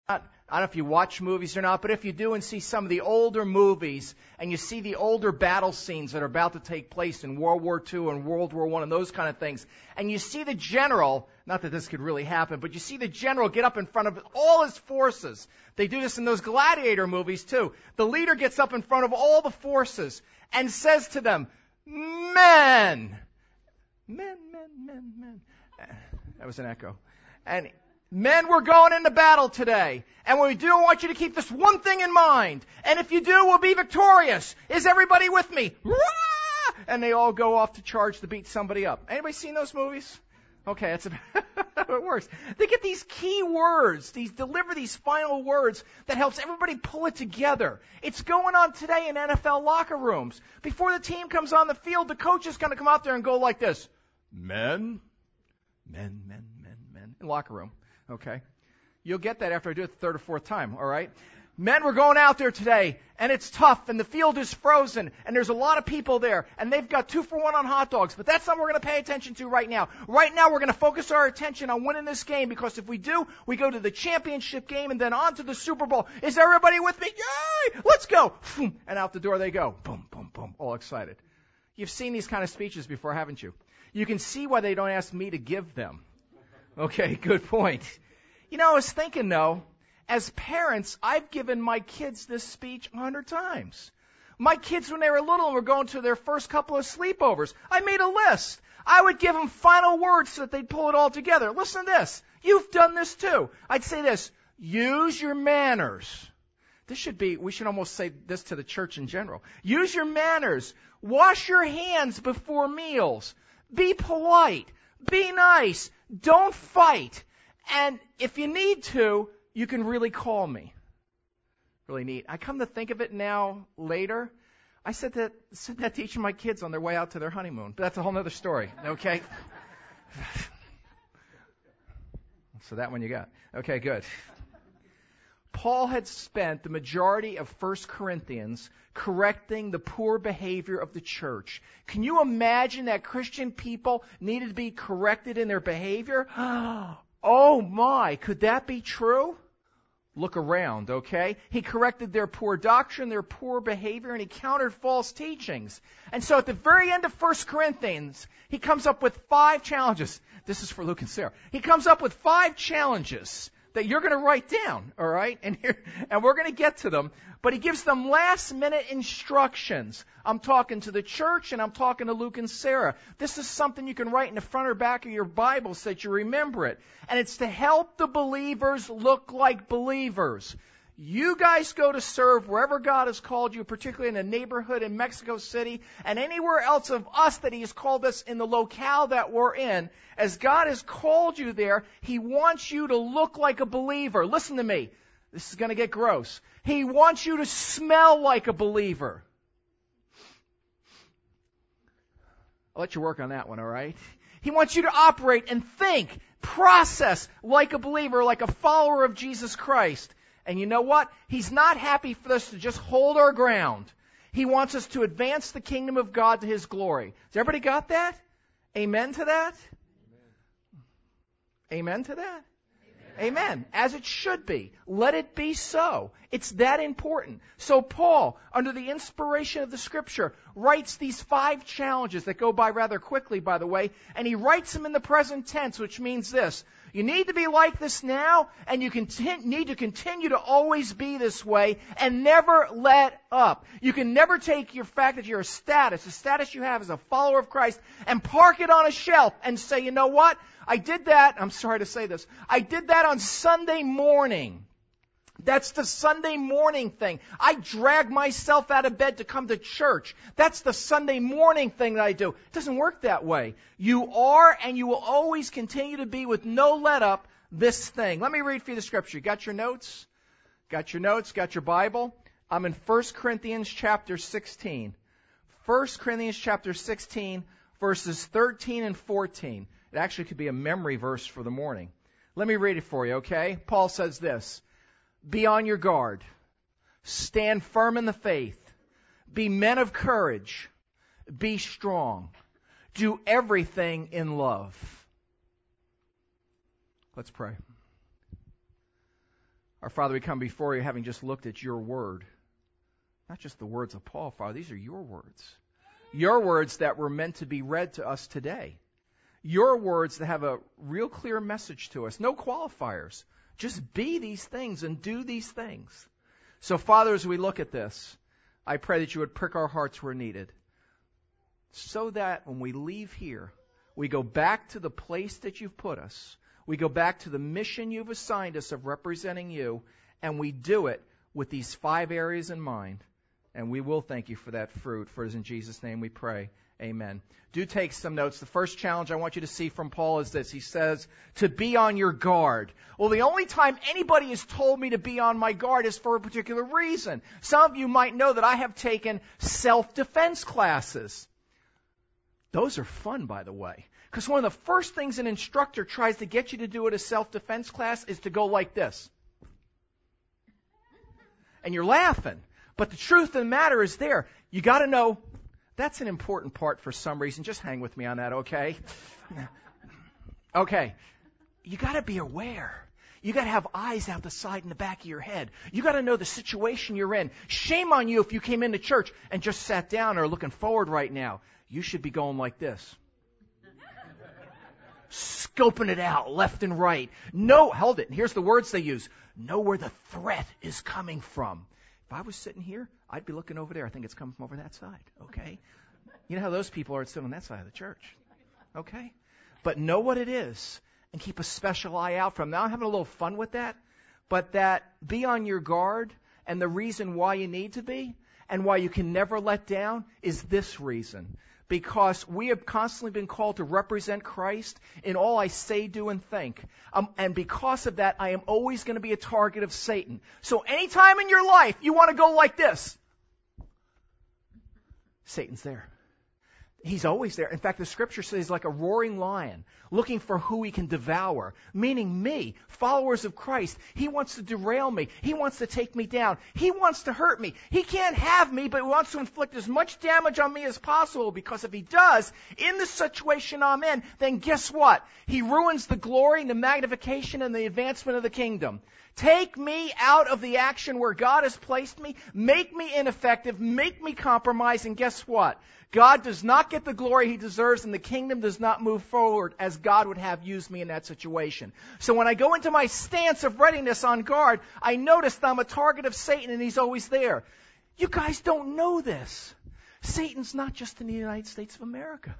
I don't know if you watch movies or not, but if you do and see some of the older movies and you see the older battle scenes that are about to take place in World War II and World War I and those kind of things, and you see the general, not that this could really happen, but you see the general get up in front of all his forces. They do this in those gladiator movies too. The leader gets up in front of all the forces and says to them, men. That was an echo. And men, we're going into battle today. And when we do, I want you to keep this one thing in mind. And if you do, we'll be victorious. Is everybody with me? Rah! And they all go off to charge to beat somebody up. Anybody seen those movies? Okay, that's how it works. They get these key words, deliver these final words that helps everybody pull it together. It's going on today in NFL locker rooms. Before the team comes on the field, the coach is going to come out there and go like this. Men. In locker room. Okay. You'll get that after I do it the third or fourth time, all right? Men, we're going out there today, and it's tough, and the field is frozen, and there's a lot of people there, and they've got 2-for-1 on hot dogs, but that's not what we're going to pay attention to right now. Right now, we're going to focus our attention on winning this game, because if we do, we go to the championship game and then on to the Super Bowl. Is everybody with me? Yay! Let's go! And out the door they go. Boom, boom, boom, all excited. You've seen these kind of speeches before, haven't you? You can see why they don't ask me to give them. Okay, good point. You know, I was thinking, though, as parents, I've given my kids this speech 100 times. My kids, when they were little and were going to their first couple of sleepovers, I made a list. I would give them final words so that they'd pull it all together. Listen to this. You've done this too. I'd say this. Use your manners. We should almost say this to the church in general. Use your manners. Wash your hands before meals. Be polite. Be nice. Don't fight. And if you need to, you can really call me. Really neat. I come to think of it now, later, I said that to each of my kids on their way out to their honeymoon. But that's a whole other story, okay? So that one you got. Okay, good. Paul had spent the majority of 1 Corinthians correcting the poor behavior of the church. Can you imagine that Christian people needed to be corrected in their behavior? Oh my, could that be true? Look around, okay? He corrected their poor doctrine, their poor behavior, and he countered false teachings. And so at the very end of 1 Corinthians, he comes up with 5 challenges. This is for Luke and Sarah. He comes up with 5 challenges that you're going to write down, all right? And we're going to get to them. But he gives them last-minute instructions. I'm talking to the church, and I'm talking to Luke and Sarah. This is something you can write in the front or back of your Bible so that you remember it. And it's to help the believers look like believers. You guys go to serve wherever God has called you, particularly in a neighborhood in Mexico City and anywhere else of us that He has called us in the locale that we're in. As God has called you there, He wants you to look like a believer. Listen to me. This is going to get gross. He wants you to smell like a believer. I'll let you work on that one, all right? He wants you to operate and think, process like a believer, like a follower of Jesus Christ. And you know what? He's not happy for us to just hold our ground. He wants us to advance the kingdom of God to His glory. Has everybody got that? Amen to that? Amen to that? Amen. As it should be. Let it be so. It's that important. So Paul, under the inspiration of the Scripture, writes these 5 challenges that go by rather quickly, by the way, and he writes them in the present tense, which means this. You need to be like this now, and you need to continue to always be this way and never let up. You can never take your fact that you're the status you have as a follower of Christ, and park it on a shelf and say, you know what? I did that, I'm sorry to say this, I did that on Sunday morning. That's the Sunday morning thing. I drag myself out of bed to come to church. That's the Sunday morning thing that I do. It doesn't work that way. You are and you will always continue to be with no let up this thing. Let me read for you the Scripture. Got your notes? Got your notes? Got your Bible? I'm in 1 Corinthians chapter 16. 1 Corinthians chapter 16, verses 13 and 14. It actually could be a memory verse for the morning. Let me read it for you, okay? Paul says this. Be on your guard. Stand firm in the faith. Be men of courage. Be strong. Do everything in love. Let's pray. Our Father, we come before you having just looked at your word. Not just the words of Paul, Father. These are your words. Your words that were meant to be read to us today. Your words that have a real clear message to us. No qualifiers. Just be these things and do these things. So, Father, as we look at this, I pray that you would prick our hearts where needed, so that when we leave here, we go back to the place that you've put us. We go back to the mission you've assigned us of representing you, and we do it with these 5 areas in mind. And we will thank you for that fruit. For it is in Jesus' name we pray. Amen. Do take some notes. The first challenge I want you to see from Paul is this. He says, to be on your guard. Well, the only time anybody has told me to be on my guard is for a particular reason. Some of you might know that I have taken self-defense classes. Those are fun, by the way. Because one of the first things an instructor tries to get you to do at a self-defense class is to go like this. And you're laughing. But the truth of the matter is there. You got to know that's an important part for some reason. Just hang with me on that, okay? Okay. You got to be aware. You got to have eyes out the side and the back of your head. You got to know the situation you're in. Shame on you if you came into church and just sat down or are looking forward right now. You should be going like this. Scoping it out left and right. Know, held it. And here's the words they use. Know where the threat is coming from. If I was sitting here, I'd be looking over there. I think it's coming from over that side, okay? You know how those people are sitting on that side of the church, okay? But know what it is and keep a special eye out for them. Now, I'm having a little fun with that, but that be on your guard, and the reason why you need to be and why you can never let down is this reason. Because we have constantly been called to represent Christ in all I say, do, and think. And because of that, I am always going to be a target of Satan. So anytime in your life you want to go like this, Satan's there. He's always there. In fact, the Scripture says he's like a roaring lion, looking for who he can devour. Meaning me, followers of Christ. He wants to derail me. He wants to take me down. He wants to hurt me. He can't have me, but he wants to inflict as much damage on me as possible, because if he does, in the situation I'm in, then guess what? He ruins the glory and the magnification and the advancement of the kingdom. Take me out of the action where God has placed me, make me ineffective, make me compromise, and guess what? God does not get the glory he deserves, and the kingdom does not move forward as God would have used me in that situation. So when I go into my stance of readiness on guard, I notice that I'm a target of Satan, and he's always there. You guys don't know this. Satan's not just in the United States of America.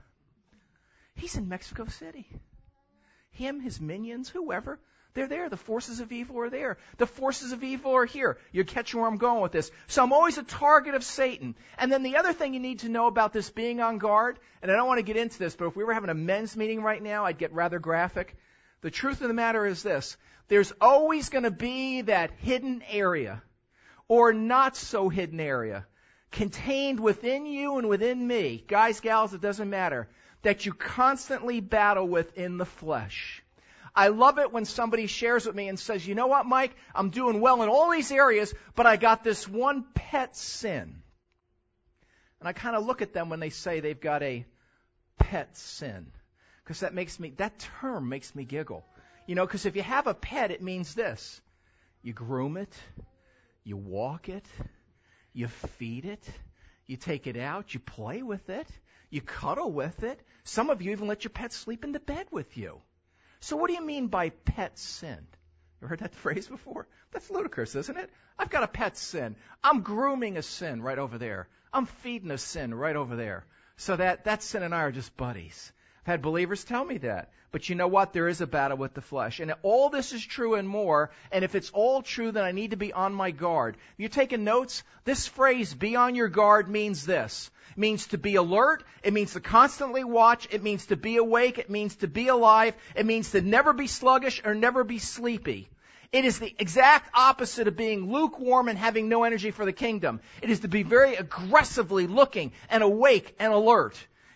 He's in Mexico City. Him, his minions, whoever. They're there. The forces of evil are there. The forces of evil are here. You're catching where I'm going with this. So I'm always a target of Satan. And then the other thing you need to know about this being on guard, and I don't want to get into this, but if we were having a men's meeting right now, I'd get rather graphic. The truth of the matter is this. There's always going to be that hidden area, or not so hidden area, contained within you and within me, guys, gals, it doesn't matter, that you constantly battle with in the flesh. I love it when somebody shares with me and says, you know what, Mike, I'm doing well in all these areas, but I got this one pet sin. And I kind of look at them when they say they've got a pet sin, because that term makes me giggle. You know, because if you have a pet, it means this. You groom it, you walk it, you feed it, you take it out, you play with it, you cuddle with it. Some of you even let your pet sleep in the bed with you. So what do you mean by pet sin? You heard that phrase before? That's ludicrous, isn't it? I've got a pet sin. I'm grooming a sin right over there. I'm feeding a sin right over there. So that sin and I are just buddies. I've had believers tell me that. But you know what? There is a battle with the flesh. And all this is true and more. And if it's all true, then I need to be on my guard. If you're taking notes, this phrase, be on your guard, means this. It means to be alert. It means to constantly watch. It means to be awake. It means to be alive. It means to never be sluggish or never be sleepy. It is the exact opposite of being lukewarm and having no energy for the kingdom. It is to be very aggressively looking and awake and alert.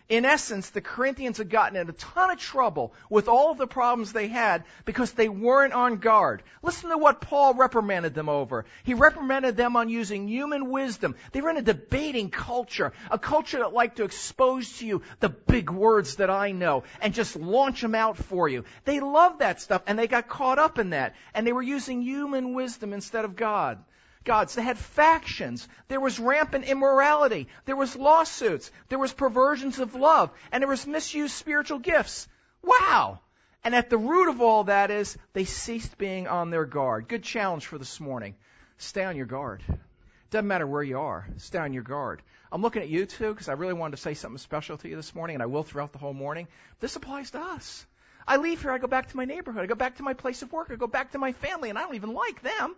In essence, the Corinthians had gotten in a ton of trouble with all of the problems they had because they weren't on guard. Listen to what Paul reprimanded them over. He reprimanded them on using human wisdom. They were in a debating culture, a culture that liked to expose to you the big words that I know and just launch them out for you. They loved that stuff, and they got caught up in that. And they were using human wisdom instead of God's. They had factions. There was rampant immorality. There was lawsuits. There was perversions of love. And there was misused spiritual gifts. Wow! And at the root of all that is they ceased being on their guard. Good challenge for this morning. Stay on your guard. Doesn't matter where you are. Stay on your guard. I'm looking at you too because I really wanted to say something special to you this morning, and I will throughout the whole morning. This applies to us. I leave here, I go back to my neighborhood. I go back to my place of work. I go back to my family, and I don't even like them.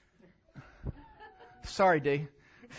Sorry, D.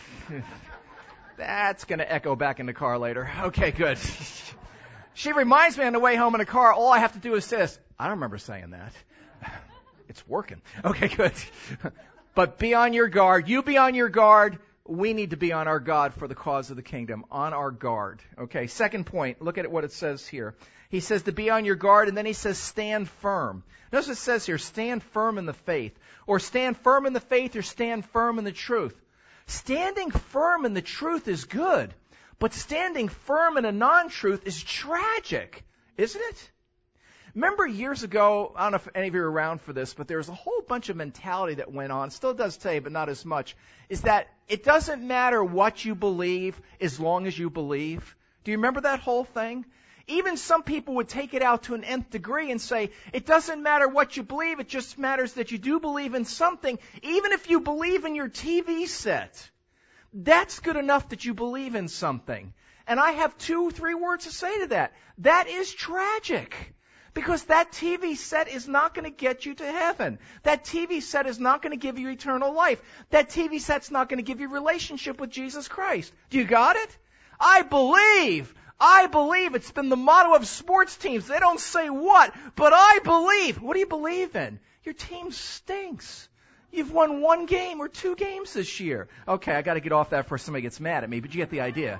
That's going to echo back in the car later. Okay, good. She reminds me on the way home in the car, all I have to do is say this. I don't remember saying that. It's working. Okay, good. But be on your guard. You be on your guard. We need to be on our guard for the cause of the kingdom. On our guard. Okay, second point. Look at what it says here. He says to be on your guard, and then he says stand firm. Notice it says here, stand firm in the faith. Or stand firm in the faith, or stand firm in the truth. Standing firm in the truth is good, but standing firm in a non-truth is tragic, isn't it? Remember years ago, I don't know if any of you are around for this, but there was a whole bunch of mentality that went on, still does today, but not as much, is that it doesn't matter what you believe as long as you believe. Do you remember that whole thing? Even some people would take it out to an nth degree and say, it doesn't matter what you believe, it just matters that you do believe in something, even if you believe in your TV set. That's good enough that you believe in something. And I have 2-3 words to say to that. That is tragic. Because that TV set is not going to get you to heaven. That TV set is not going to give you eternal life. That TV set's not going to give you a relationship with Jesus Christ. Do you got it? I believe. It's been the motto of sports teams. They don't say what, but I believe. What do you believe in? Your team stinks. You've won 1 game or 2 games this year. Okay, I got to get off that before somebody gets mad at me, but you get the idea.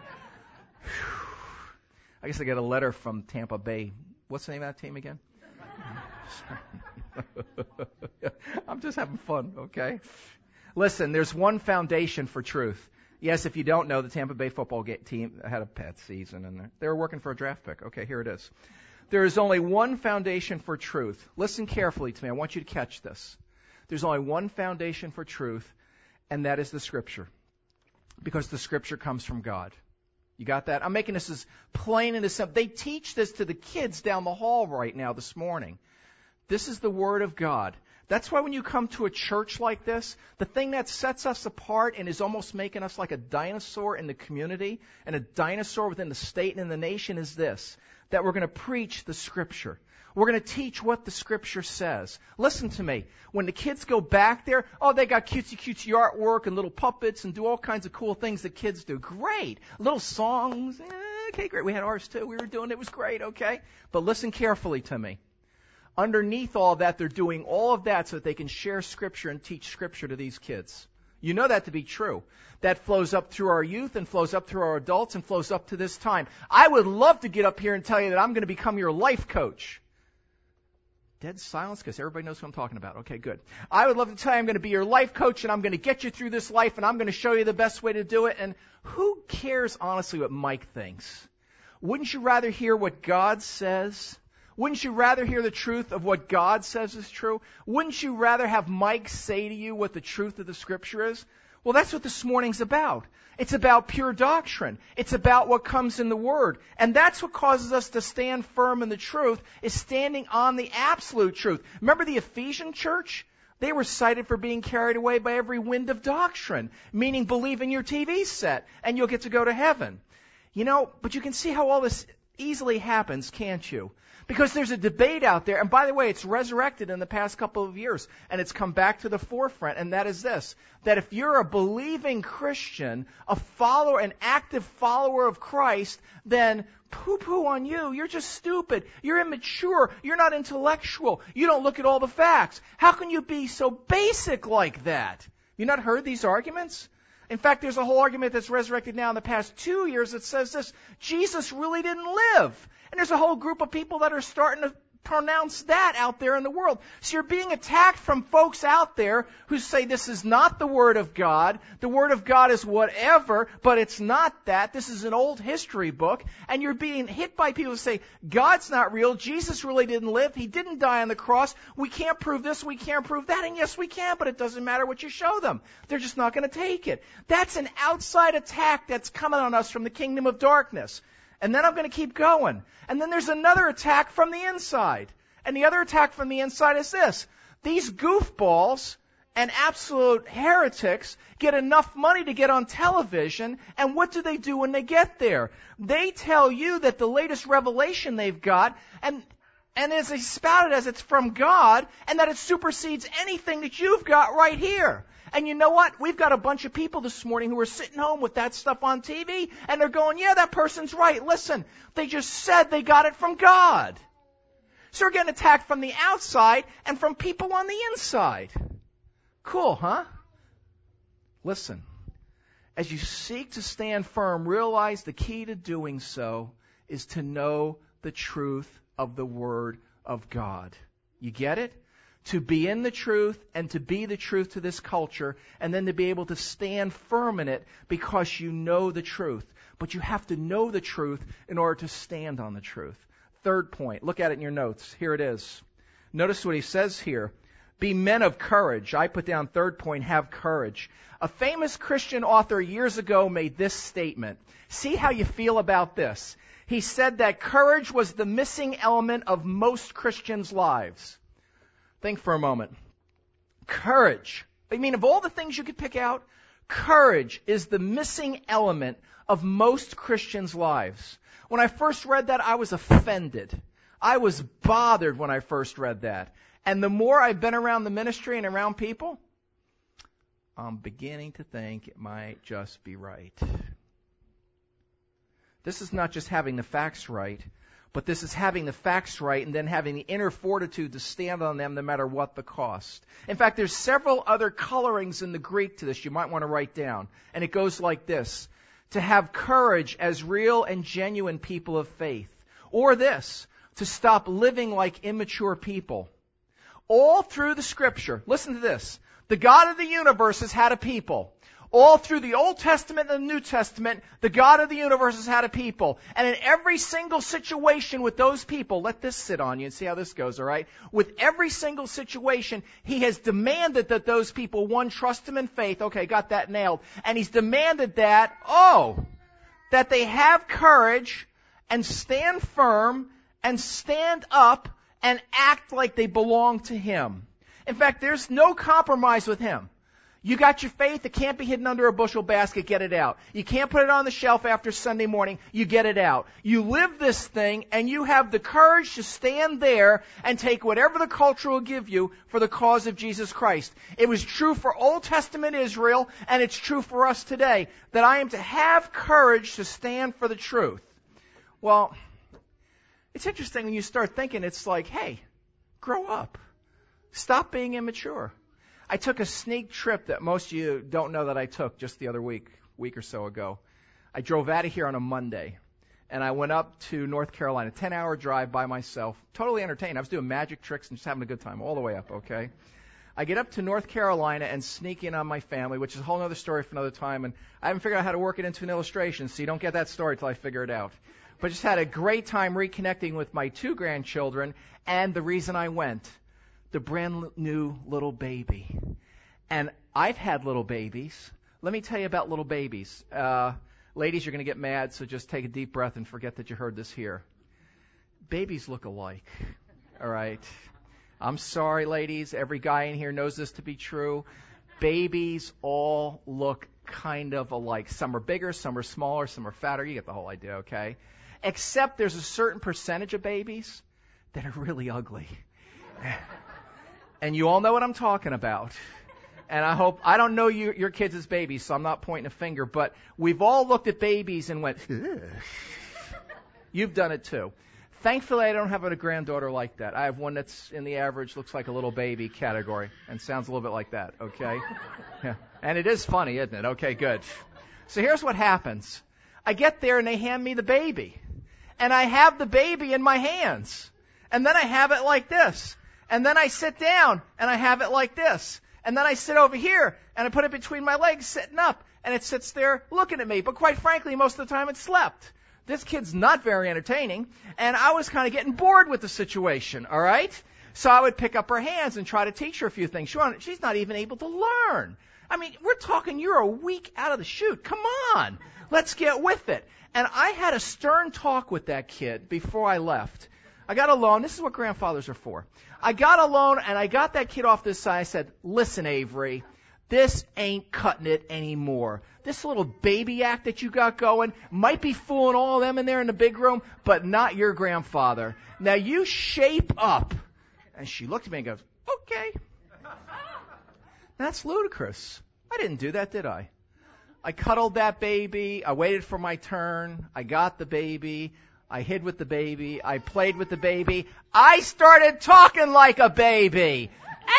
I guess I got a letter from Tampa Bay. What's the name of that team again? I'm just having fun, okay? Listen, there's one foundation for truth. Yes, if you don't know, the Tampa Bay football team had a bad season, and they were working for a draft pick. Okay, here it is. There is only one foundation for truth. Listen carefully to me. I want you to catch this. There's only one foundation for truth, and that is the Scripture. Because the Scripture comes from God. You got that? I'm making this as plain and as simple. They teach this to the kids down the hall right now this morning. This is the Word of God. That's why when you come to a church like this, the thing that sets us apart and is almost making us like a dinosaur in the community and a dinosaur within the state and in the nation is this, that we're going to preach the Scripture. We're going to teach what the Scripture says. Listen to me. When the kids go back there, they got cutesy artwork and little puppets and do all kinds of cool things that kids do. Great. Little songs. Okay, great. We had ours too. We were doing it. It was great, okay? But listen carefully to me. Underneath all that, they're doing all of that so that they can share Scripture and teach Scripture to these kids. You know that to be true. That flows up through our youth and flows up through our adults and flows up to this time. I would love to get up here and tell you that I'm going to become your life coach. Dead silence because everybody knows what I'm talking about. Okay, good. I would love to tell you I'm going to be your life coach and I'm going to get you through this life and I'm going to show you the best way to do it. And who cares, honestly, what Mike thinks? Wouldn't you rather hear what God says? Wouldn't you rather hear the truth of what God says is true? Wouldn't you rather have Mike say to you what the truth of the Scripture is? Well, that's what this morning's about. It's about pure doctrine. It's about what comes in the Word. And that's what causes us to stand firm in the truth, is standing on the absolute truth. Remember the Ephesian church? They were cited for being carried away by every wind of doctrine, meaning believe in your TV set and you'll get to go to heaven. But you can see how all this easily happens, can't you? Because there's a debate out there, and by the way, it's resurrected in the past couple of years, and it's come back to the forefront, and that is this, that if you're a believing Christian, an active follower of Christ, then poo-poo on you. You're just stupid. You're immature. You're not intellectual. You don't look at all the facts. How can you be so basic like that? You not heard these arguments? In fact, there's a whole argument that's resurrected now in the past 2 years that says this: Jesus really didn't live. And there's a whole group of people that are starting to pronounce that out there in the world. So you're being attacked from folks out there who say this is not the Word of God. The Word of God is whatever, but it's not that. This is an old history book. And you're being hit by people who say, God's not real. Jesus really didn't live. He didn't die on the cross. We can't prove this. We can't prove that. And yes, we can, but it doesn't matter what you show them. They're just not going to take it. That's an outside attack that's coming on us from the kingdom of darkness. And then I'm going to keep going. And then there's another attack from the inside. And the other attack from the inside is this: these goofballs and absolute heretics get enough money to get on television, and what do when they get there? They tell you that the latest revelation they've got, and as they spout it as it's from God, and that it supersedes anything that you've got right here. And you know what? We've got a bunch of people this morning who are sitting home with that stuff on TV, and they're going, yeah, that person's right. Listen, they just said they got it from God. So we're getting attacked from the outside and from people on the inside. Cool, huh? Listen, as you seek to stand firm, realize the key to doing so is to know the truth of the Word of God. You get it? To be in the truth and to be the truth to this culture, and then to be able to stand firm in it because you know the truth. But you have to know the truth in order to stand on the truth. Third point, look at it in your notes. Here it is. Notice what he says here. Be men of courage. I put down third point, have courage. A famous Christian author years ago made this statement. See how you feel about this. He said that courage was the missing element of most Christians' lives. Think for a moment. Courage. I mean, of all the things you could pick out, courage is the missing element of most Christians' lives. When I first read that, I was offended. I was bothered when I first read that. And the more I've been around the ministry and around people, I'm beginning to think it might just be right. This is not just having the facts right, but this is having the facts right and then having the inner fortitude to stand on them no matter what the cost. In fact, there's several other colorings in the Greek to this you might want to write down. And it goes like this: to have courage as real and genuine people of faith. Or this: to stop living like immature people. All through the Scripture, listen to this, the God of the universe has had a people. All through the Old Testament and the New Testament, the God of the universe has had a people. And in every single situation with those people, let this sit on you and see how this goes, all right? With every single situation, He has demanded that those people, one, trust Him in faith. Okay, got that nailed. And He's demanded that, that they have courage and stand firm and stand up and act like they belong to Him. In fact, there's no compromise with Him. You got your faith, it can't be hidden under a bushel basket, get it out. You can't put it on the shelf after Sunday morning, you get it out. You live this thing, and you have the courage to stand there and take whatever the culture will give you for the cause of Jesus Christ. It was true for Old Testament Israel, and it's true for us today, that I am to have courage to stand for the truth. Well, it's interesting when you start thinking, it's like, hey, grow up. Stop being immature. I took a sneak trip that most of you don't know that I took just the other week or so ago. I drove out of here on a Monday, and I went up to North Carolina, 10-hour drive by myself, totally entertained. I was doing magic tricks and just having a good time all the way up, okay? I get up to North Carolina and sneak in on my family, which is a whole other story for another time, and I haven't figured out how to work it into an illustration, so you don't get that story till I figure it out. But just had a great time reconnecting with my 2 grandchildren, and the reason I went, the brand new little baby. And I've had little babies. Let me tell you about little babies. Ladies, you're going to get mad, so just take a deep breath and forget that you heard this here. Babies look alike, all right? I'm sorry, ladies. Every guy in here knows this to be true. Babies all look kind of alike. Some are bigger, some are smaller, some are fatter. You get the whole idea, okay? Except there's a certain percentage of babies that are really ugly. And you all know what I'm talking about. And I don't know your kids as babies, so I'm not pointing a finger, but we've all looked at babies and went, ugh. You've done it too. Thankfully, I don't have a granddaughter like that. I have one that's in the average, looks like a little baby category, and sounds a little bit like that, okay? Yeah. And it is funny, isn't it? Okay, good. So here's what happens. I get there, and they hand me the baby. And I have the baby in my hands. And then I have it like this. And then I sit down, and I have it like this. And then I sit over here, and I put it between my legs, sitting up. And it sits there looking at me. But quite frankly, most of the time it slept. This kid's not very entertaining, and I was kind of getting bored with the situation, all right? So I would pick up her hands and try to teach her a few things. She's not even able to learn. I mean, we're talking you're a week out of the chute. Come on. Let's get with it. And I had a stern talk with that kid before I left. I got alone. This is what grandfathers are for. I got alone, and I got that kid off this side. I said, listen, Avery, this ain't cutting it anymore. This little baby act that you got going might be fooling all of them in there in the big room, but not your grandfather. Now you shape up. And she looked at me and goes, okay. That's ludicrous. I didn't do that, did I? I cuddled that baby. I waited for my turn. I got the baby. I hid with the baby. I played with the baby. I started talking like a baby.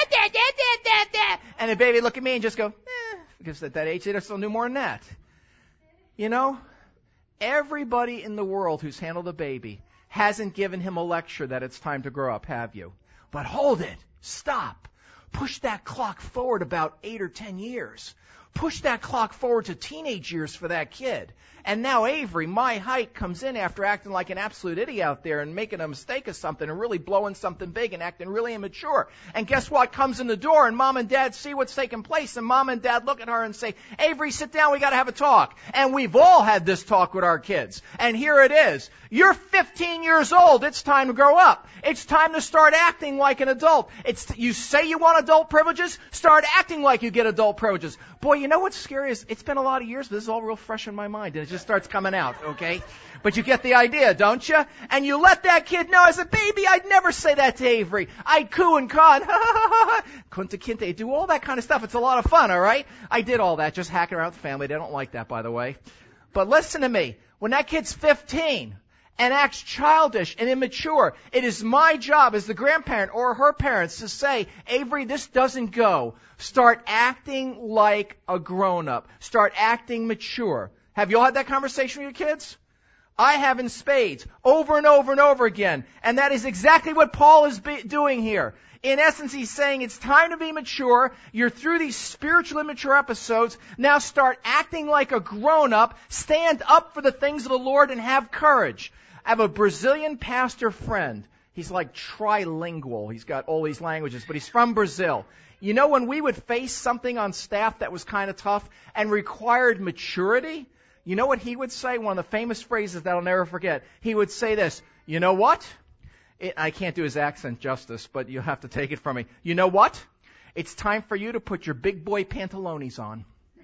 And the baby looked at me and just go, because at that age they still knew more than that. You know, everybody in the world who's handled a baby hasn't given him a lecture that it's time to grow up, have you? But hold it. Stop. Push that clock forward about 8 or 10 years. Push that clock forward to teenage years for that kid. And now Avery, my height, comes in after acting like an absolute idiot out there and making a mistake of something and really blowing something big and acting really immature. And guess what? Comes in the door and mom and dad see what's taking place and mom and dad look at her and say, Avery, sit down, we got to have a talk. And we've all had this talk with our kids. And here it is. You're 15 years old. It's time to grow up. It's time to start acting like an adult. You say you want adult privileges? Start acting like you get adult privileges. Boy, you know what's scary is it's been a lot of years, but this is all real fresh in my mind, and it just starts coming out, okay? But you get the idea, don't you? And you let that kid know, as a baby, I'd never say that to Avery. I'd coo and caw, kunta kinte, do all that kind of stuff. It's a lot of fun, all right? I did all that, just hacking around with the family. They don't like that, by the way. But listen to me. When that kid's 15 and acts childish and immature, it is my job as the grandparent or her parents to say, Avery, this doesn't go. Start acting like a grown-up. Start acting mature. Have you all had that conversation with your kids? I have in spades, over and over and over again. And that is exactly what Paul is doing here. In essence, he's saying it's time to be mature. You're through these spiritual immature episodes. Now start acting like a grown-up. Stand up for the things of the Lord and have courage. I have a Brazilian pastor friend. He's like trilingual. He's got all these languages, but he's from Brazil. You know, when we would face something on staff that was kind of tough and required maturity, you know what he would say? One of the famous phrases that I'll never forget. He would say this, you know what? I can't do his accent justice, but you'll have to take it from me. You know what? It's time for you to put your big boy pantalones on.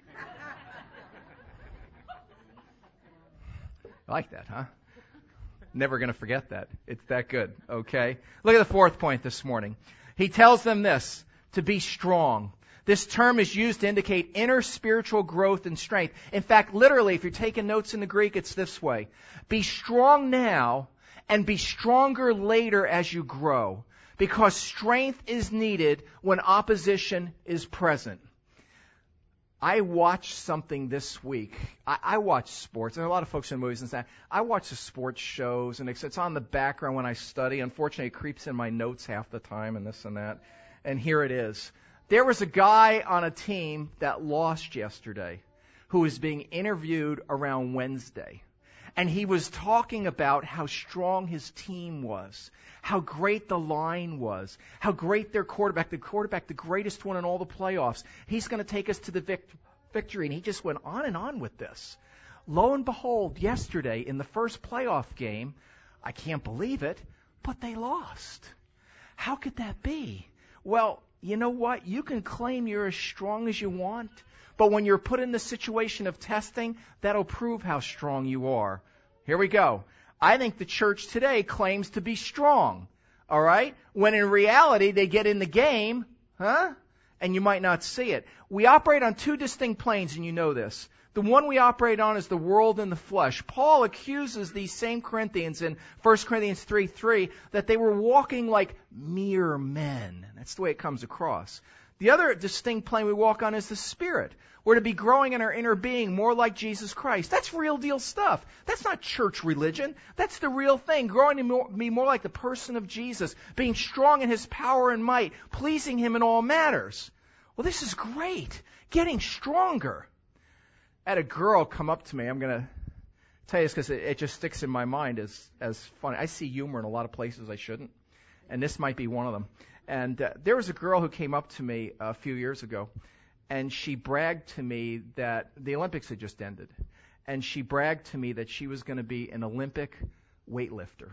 I like that, huh? Never going to forget that. It's that good, okay? Look at the fourth point this morning. He tells them this, to be strong. This term is used to indicate inner spiritual growth and strength. In fact, literally, if you're taking notes in the Greek, it's this way. Be strong now and be stronger later as you grow, because strength is needed when opposition is present. I watched something this week. I watch sports. There are a lot of folks in movies and stuff. I watch the sports shows, and it's on the background when I study. Unfortunately, it creeps in my notes half the time and this and that. And here it is. There was a guy on a team that lost yesterday who was being interviewed around Wednesday. And he was talking about how strong his team was, how great the line was, how great their quarterback, the greatest one in all the playoffs. He's going to take us to the victory. And he just went on and on with this. Lo and behold, yesterday in the first playoff game, I can't believe it, but they lost. How could that be? Well, you know what? You can claim you're as strong as you want, but when you're put in the situation of testing, that'll prove how strong you are. Here we go. I think the church today claims to be strong, all right? When in reality, they get in the game, and and you might not see it. We operate on two distinct planes, and you know this. The one we operate on is the world and the flesh. Paul accuses these same Corinthians in 1 Corinthians 3:3 that they were walking like mere men. That's the way it comes across. The other distinct plane we walk on is the Spirit. We're to be growing in our inner being more like Jesus Christ. That's real deal stuff. That's not church religion. That's the real thing. Growing to be more like the person of Jesus, being strong in His power and might, pleasing Him in all matters. Well, this is great. Getting stronger. I had a girl come up to me. I'm going to tell you this because it just sticks in my mind as funny. I see humor in a lot of places I shouldn't, and this might be one of them. And there was a girl who came up to me a few years ago, and she bragged to me that the Olympics had just ended. And she bragged to me that she was going to be an Olympic weightlifter.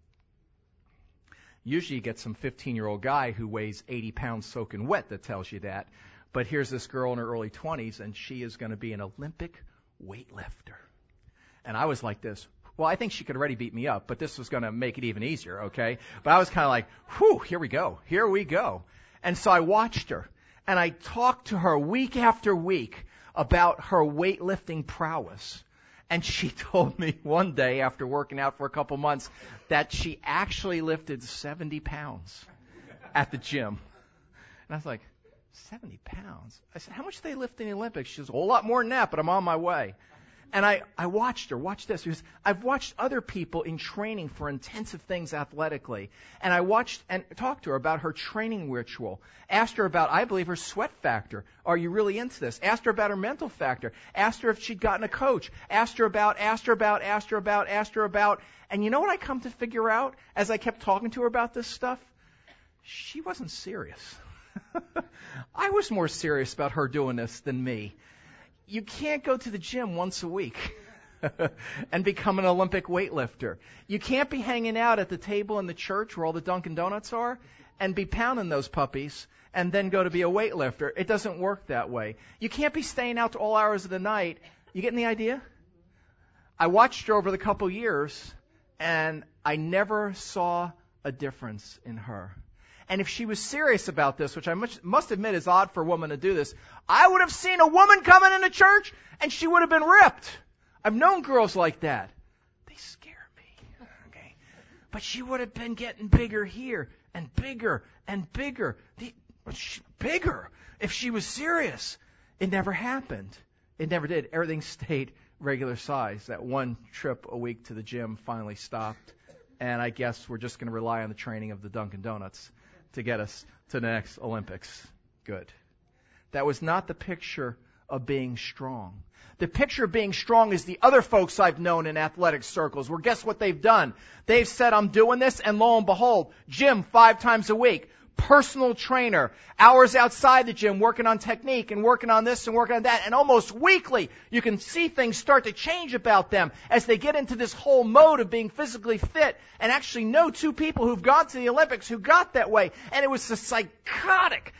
Usually you get some 15-year-old guy who weighs 80 pounds soaking wet that tells you that. But here's this girl in her early 20s, and she is going to be an Olympic weightlifter. And I was like this. Well, I think she could already beat me up, but this was going to make it even easier, okay? But I was kind of like, whew, here we go. Here we go. And so I watched her, and I talked to her week after week about her weightlifting prowess. And she told me one day after working out for a couple months that she actually lifted 70 pounds at the gym. And I was like, 70 pounds? I said, how much do they lift in the Olympics? She says, a whole lot more than that, but I'm on my way. And I watched her. Watch this. Because I've watched other people in training for intensive things athletically. And I watched and talked to her about her training ritual. Asked her about, I believe, her sweat factor. Are you really into this? Asked her about her mental factor. Asked her if she'd gotten a coach. Asked her about. And you know what I come to figure out as I kept talking to her about this stuff? She wasn't serious. I was more serious about her doing this than me. You can't go to the gym once a week and become an Olympic weightlifter. You can't be hanging out at the table in the church where all the Dunkin' Donuts are and be pounding those puppies and then go to be a weightlifter. It doesn't work that way. You can't be staying out to all hours of the night. You getting the idea? I watched her over the couple years, and I never saw a difference in her. And if she was serious about this, which I must admit is odd for a woman to do this, I would have seen a woman coming into church and she would have been ripped. I've known girls like that. They scare me. Okay. But she would have been getting bigger here and bigger and bigger. Bigger. If she was serious. It never happened. It never did. Everything stayed regular size. That one trip a week to the gym finally stopped. And I guess we're just going to rely on the training of the Dunkin' Donuts to get us to the next Olympics. Good. That was not the picture of being strong. The picture of being strong is the other folks I've known in athletic circles, where guess what they've done? They've said, I'm doing this, and lo and behold, gym 5 times a week, personal trainer, hours outside the gym working on technique and working on this and working on that, and almost weekly you can see things start to change about them as they get into this whole mode of being physically fit, and actually know 2 people who've gone to the Olympics who got that way, and it was a psychotic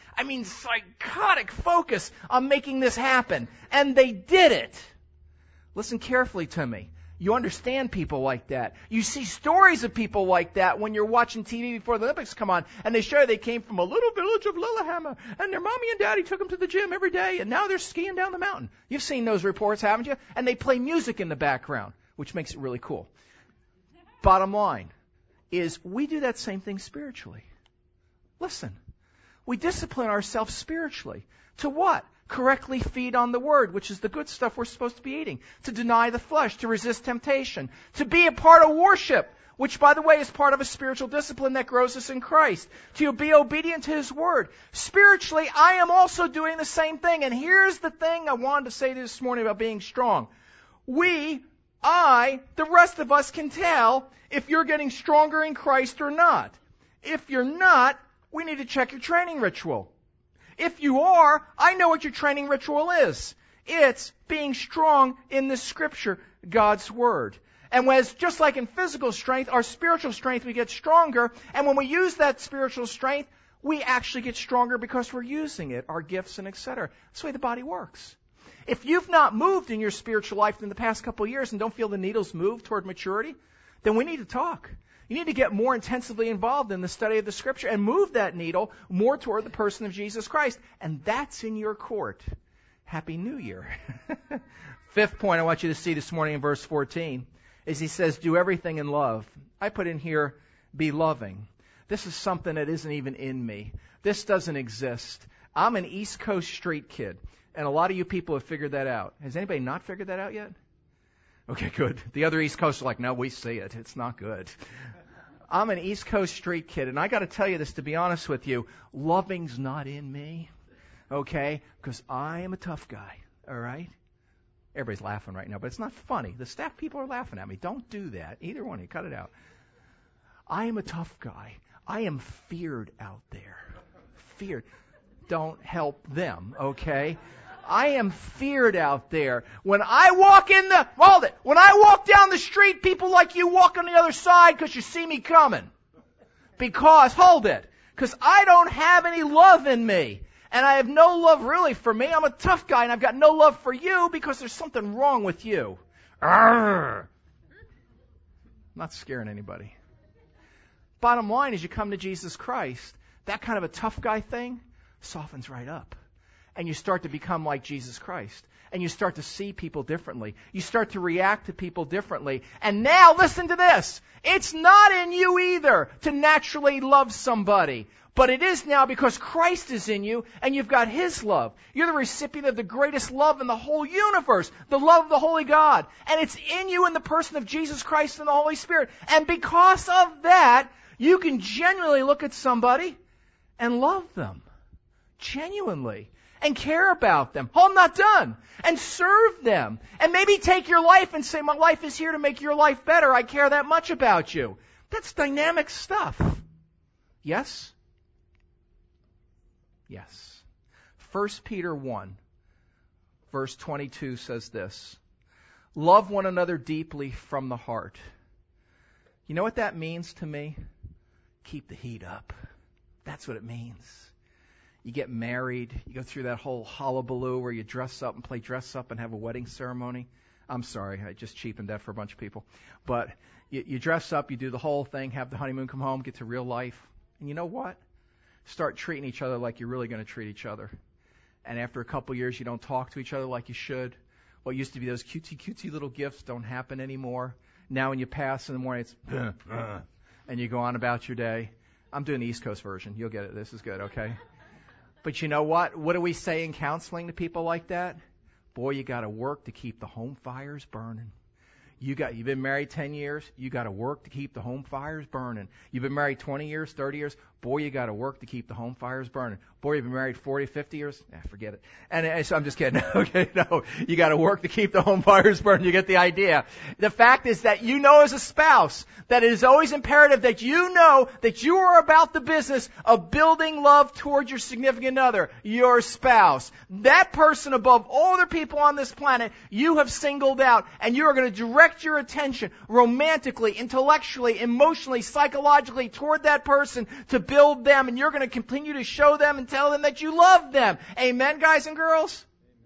focus on making this happen, and they did it. Listen carefully to me. You understand people like that. You see stories of people like that when you're watching TV before the Olympics come on, and they show they came from a little village of Lillehammer, and their mommy and daddy took them to the gym every day, and now they're skiing down the mountain. You've seen those reports, haven't you? And they play music in the background, which makes it really cool. Bottom line is we do that same thing spiritually. Listen, we discipline ourselves spiritually. To what? Correctly feed on the Word, which is the good stuff we're supposed to be eating. To deny the flesh, to resist temptation. To be a part of worship, which, by the way, is part of a spiritual discipline that grows us in Christ. To be obedient to His Word. Spiritually, I am also doing the same thing. And here's the thing I wanted to say this morning about being strong. The rest of us can tell if you're getting stronger in Christ or not. If you're not, we need to check your training ritual. If you are, I know what your training ritual is. It's being strong in the Scripture, God's Word. And just like in physical strength, our spiritual strength, we get stronger. And when we use that spiritual strength, we actually get stronger because we're using it, our gifts and etc. That's the way the body works. If you've not moved in your spiritual life in the past couple of years and don't feel the needles move toward maturity, then we need to talk. You need to get more intensively involved in the study of the Scripture and move that needle more toward the person of Jesus Christ. And that's in your court. Happy New Year. Fifth point I want you to see this morning in verse 14 is he says, do everything in love. I put in here, be loving. This is something that isn't even in me. This doesn't exist. I'm an East Coast street kid, and a lot of you people have figured that out. Has anybody not figured that out yet? Okay, good. The other East Coast are like, no, we see it. It's not good. I'm an East Coast street kid, and I got to tell you this, to be honest with you, loving's not in me, okay? Because I am a tough guy, all right? Everybody's laughing right now, but it's not funny. The staff people are laughing at me. Don't do that. Either one of you, cut it out. I am a tough guy. I am feared out there. Feared. Don't help them, okay? I am feared out there. When I walk when I walk down the street, people like you walk on the other side because you see me coming. Because I don't have any love in me. And I have no love really for me. I'm a tough guy and I've got no love for you because there's something wrong with you. Arrgh. I'm not scaring anybody. Bottom line is you come to Jesus Christ, that kind of a tough guy thing softens right up. And you start to become like Jesus Christ. And you start to see people differently. You start to react to people differently. And now, listen to this. It's not in you either to naturally love somebody. But it is now because Christ is in you and you've got His love. You're the recipient of the greatest love in the whole universe, the love of the Holy God. And it's in you in the person of Jesus Christ and the Holy Spirit. And because of that, you can genuinely look at somebody and love them. Genuinely. And care about them. Oh, I'm not done. And serve them. And maybe take your life and say, my life is here to make your life better. I care that much about you. That's dynamic stuff. Yes? Yes. 1 Peter 1, verse 22 says this. Love one another deeply from the heart. You know what that means to me? Keep the heat up. That's what it means. You get married, you go through that whole hullabaloo where you dress up and play dress up and have a wedding ceremony. I'm sorry, I just cheapened that for a bunch of people. But you dress up, you do the whole thing, have the honeymoon, come home, get to real life. And you know what? Start treating each other like you're really going to treat each other. And after a couple years, you don't talk to each other like you should. What used to be those cutesy little gifts don't happen anymore. Now when you pass in the morning, it's and you go on about your day. I'm doing the East Coast version. You'll get it. This is good, okay? But you know what? What do we say in counseling to people like that? Boy, you got to work to keep the home fires burning. You've been married 10 years. You got to work to keep the home fires burning. You've been married 20 years, 30 years. Boy, you got to work to keep the home fires burning. Boy, you've been married 40, 50 years. Forget it. And so I'm just kidding. Okay, no. You got to work to keep the home fires burning. You get the idea. The fact is that you know as a spouse that it is always imperative that you know that you are about the business of building love towards your significant other, your spouse. That person above all other people on this planet you have singled out, and you are going to direct your attention romantically, intellectually, emotionally, psychologically toward that person to build them, and you're going to continue to show them and tell them that you love them. Amen, guys and girls?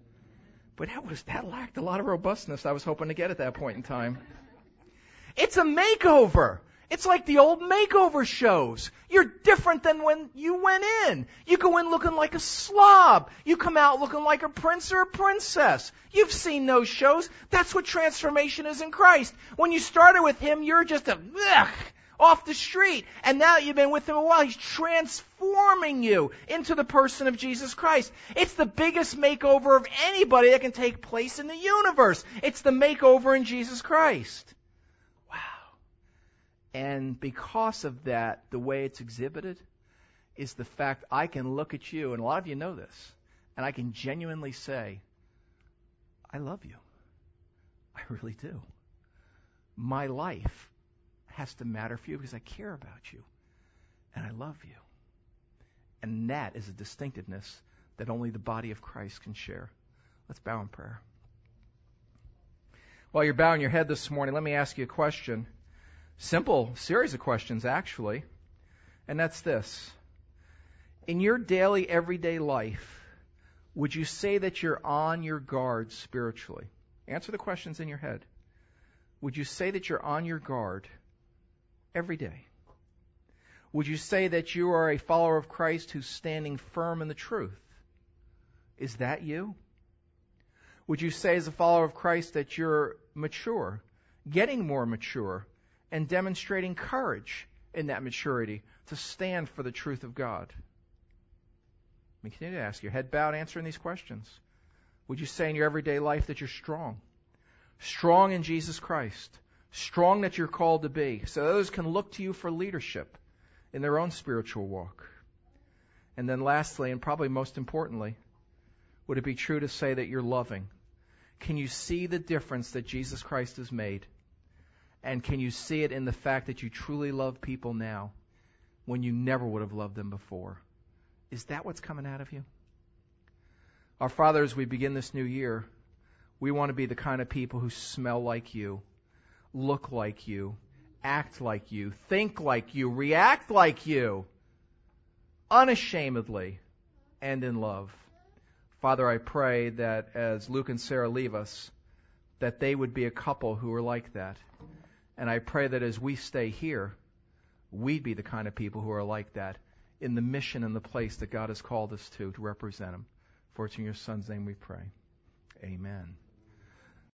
But that lacked a lot of robustness I was hoping to get at that point in time. It's a makeover. It's like the old makeover shows. You're different than when you went in. You go in looking like a slob. You come out looking like a prince or a princess. You've seen those shows. That's what transformation is in Christ. When you started with Him, you're just off the street. And now you've been with Him a while. He's transforming you into the person of Jesus Christ. It's the biggest makeover of anybody that can take place in the universe. It's the makeover in Jesus Christ. Wow. And because of that, the way it's exhibited is the fact I can look at you, and a lot of you know this, and I can genuinely say, I love you. I really do. My life has to matter for you because I care about you and I love you. And that is a distinctiveness that only the body of Christ can share. Let's bow in prayer. While you're bowing your head this morning, let me ask you a question. Simple series of questions, actually. And that's this. In your daily, everyday life, would you say that you're on your guard spiritually? Answer the questions in your head. Would you say that you're on your guard every day? Would you say that you are a follower of Christ who's standing firm in the truth? Is that you? Would you say as a follower of Christ that you're mature, getting more mature, and demonstrating courage in that maturity to stand for the truth of God? Let me continue to ask you, head bowed, answering these questions. Would you say in your everyday life that you're strong? Strong in Jesus Christ. Strong that you're called to be, so others can look to you for leadership in their own spiritual walk. And then lastly, and probably most importantly, would it be true to say that you're loving? Can you see the difference that Jesus Christ has made? And can you see it in the fact that you truly love people now when you never would have loved them before? Is that what's coming out of you? Our Father, as we begin this new year, we want to be the kind of people who smell like you, look like you, act like you, think like you, react like you, unashamedly and in love. Father, I pray that as Luke and Sarah leave us, that they would be a couple who are like that. And I pray that as we stay here, we'd be the kind of people who are like that in the mission and the place that God has called us to represent Him. For it's in your Son's name we pray. Amen.